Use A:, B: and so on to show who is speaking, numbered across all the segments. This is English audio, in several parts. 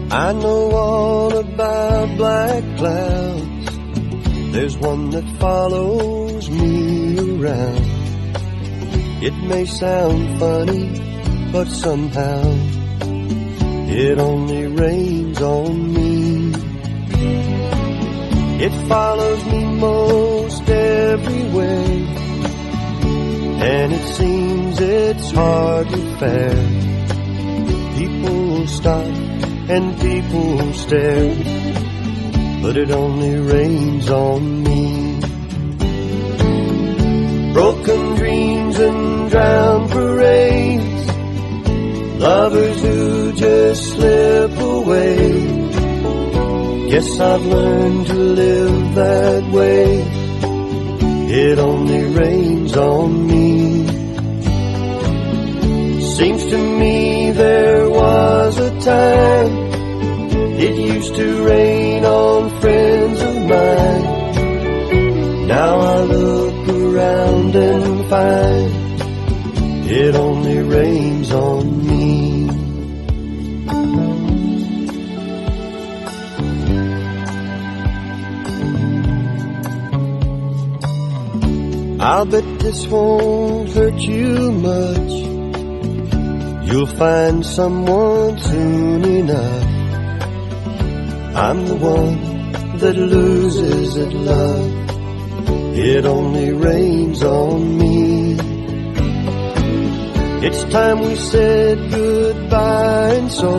A: I know all about black clouds. There's one that follows me around. It may sound funny, but somehow it only rains on me. It follows me most everywhere, and it seems it's hardly fair. People stop and people stare, but it only rains on me. Broken dreams and drowned parades, lovers who just slip away. Guess I've learned to live that way. It only rains on me. Seems to me there was a time it used to rain on friends of mine. Now I look around and find it only rains on me. I'll bet this won't hurt you much. You'll find someone soon enough. I'm the one that loses at love. It only rains on me. It's time we said goodbye, and so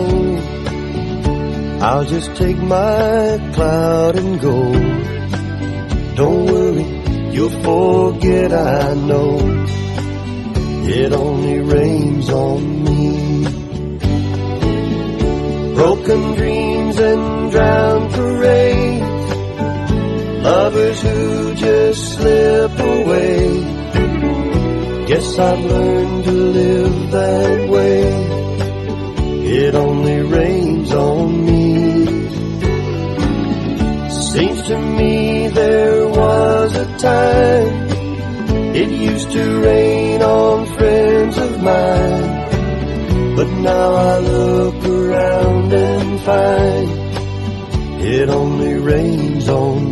A: I'll just take my cloud and go. Don't worry, you'll forget, I know. It only rains on me. Broken dreams and drowned parades, lovers who just slip away. Guess I've learned to live that way. It only rains on me. Seems to me there was a time it used to rain on friends of mine. But now I look around and find it only rains on